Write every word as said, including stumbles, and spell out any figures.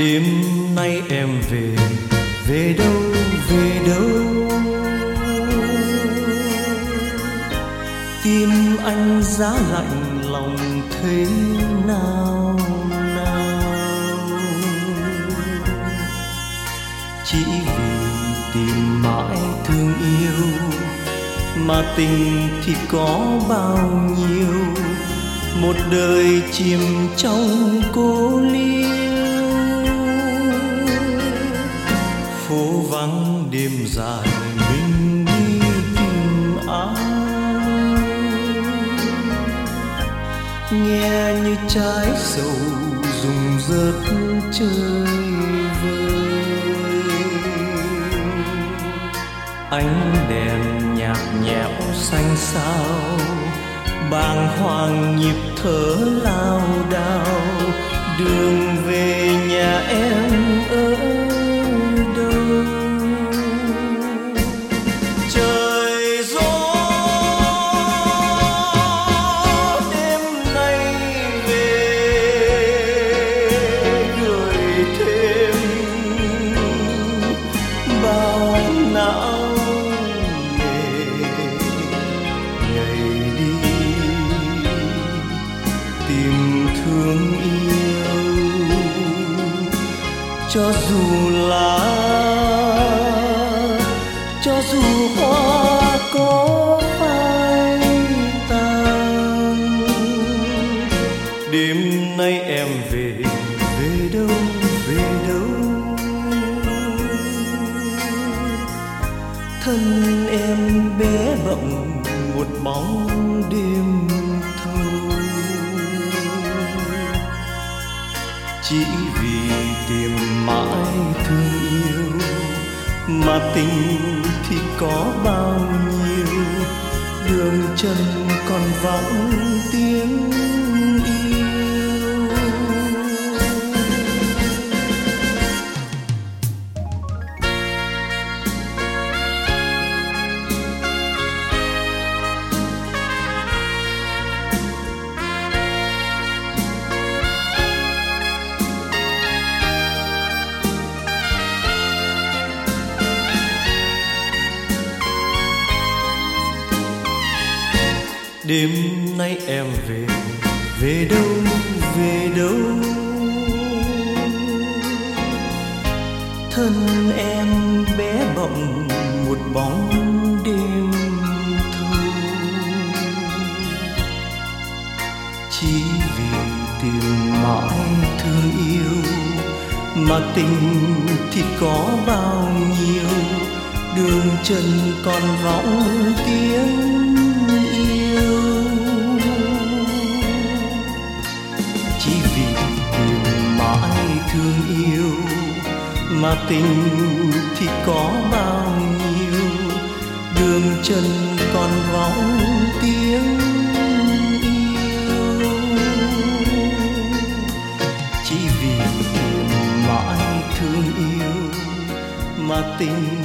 Đêm nay em về, về đâu, về đâu? Tim anh giá lạnh lòng thế nào nào? Chỉ vì tìm mãi thương yêu, mà tình thì có bao nhiêu, một đời chìm trong cô liêu. Phố vắng đêm dài mình đi tìm ai, nghe như trái sầu rụng rớt chơi vơi. Ánh đèn nhạt nhẽo xanh xao, bàng hoàng nhịp thở lao đao. Đường về nhà em ở đâu? Trời gió đêm nay về, gửi thêm bao não nề ngày đi tìm thương yêu. Cho dù là, cho dù hoa có phai tàn, đêm nay em về, về đâu, về đâu? Thân em bé bỏng một bóng đêm thâu, chỉ vì tìm mãi thương yêu, mà tình thì có bao nhiêu, đường chân còn vọng tiếng yêu. Đêm nay em về, về đâu, về đâu? Thân em bé bỏng một bóng đêm thâu, chỉ vì tìm mãi thương yêu, mà tình thì có bao nhiêu, đường chân còn vọng tiếng yêu. Chỉ vì tìm mãi thương yêu, mà tình thì có bao nhiêu, đường chân còn vọng tiếng yêu. Chỉ vì tìm mãi thương yêu, mà tình